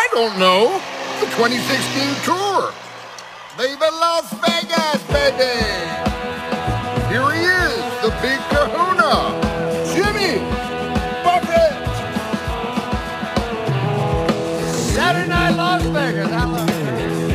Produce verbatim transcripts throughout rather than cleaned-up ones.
I don't know. The twenty sixteen tour. Viva Las Vegas, baby! Here he is, the big kahuna, Jimmy Buffett! Saturday Night Las Vegas. I love it.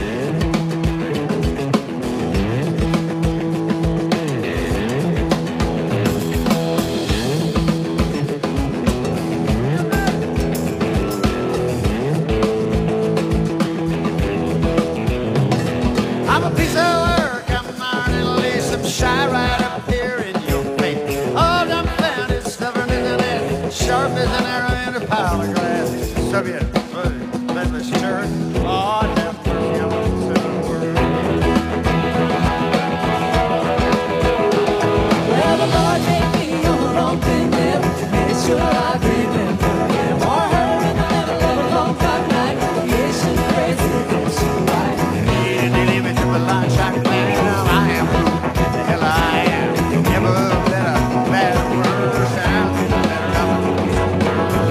I'm a piece of work, I'm ironing lace, some shy right up here in your face. All I'm found is stubborn as an net, sharp as an arrow in a pile of glass. Soviet, Bedless shirt, oh, damn perfume, silver. Well, the Lord made me on an open lip, made sure I remember him. Or her in the middle of a long dark night, yeah, she's crazy, yeah, she's right. The line shot man, I am who the hell I am. Never let a bad word sound better. I'm a piece of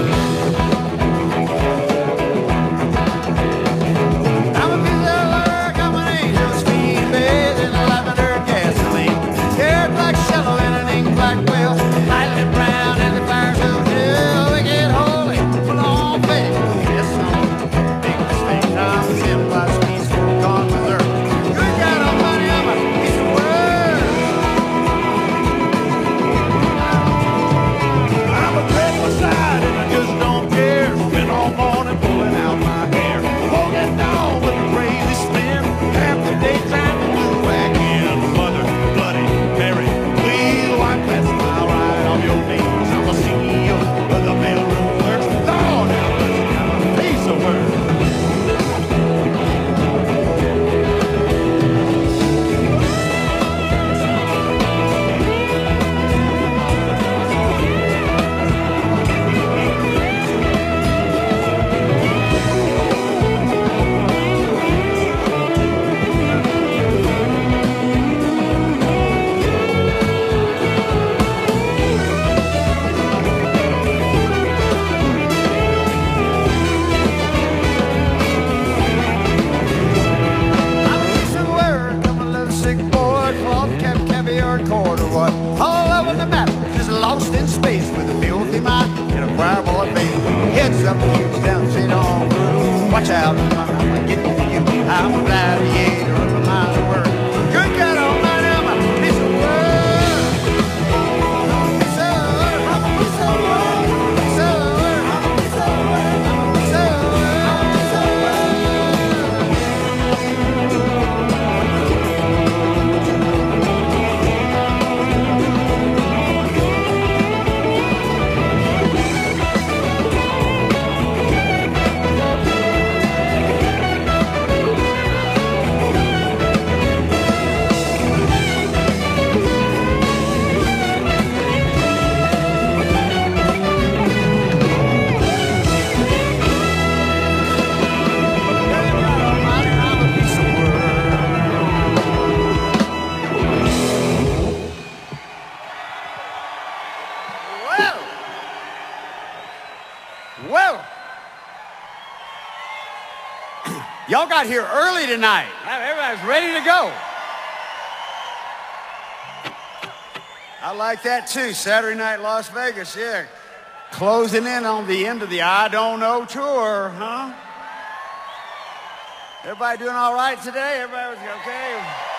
work. I'm a piece of work. I'm an angel speed bathed in lavender gasoline. Hair black shallow in an ink black whale. Lightly brown in the fires of hell. Wicked holy, full on faith. Yes, I'm a big mistake. I'm a civilized piece of gone berserk. Lost in space with a filthy mind and a fireball at bay. Heads up, huge down, sit on through. Watch out, I'm getting to you. I'm a gladiator of a mile of work. Good God Almighty, I'm a piece of work. Piece of work, I'm a piece of work. Piece of work, I'm a piece of work. I'm a piece of work. I'm a piece of work. Well, y'all got here early tonight. Everybody's ready to go. I like that too. Saturday Night Las Vegas, yeah. Closing in on the end of the I Don't Know tour, huh? Everybody doing all right today? Everybody was okay?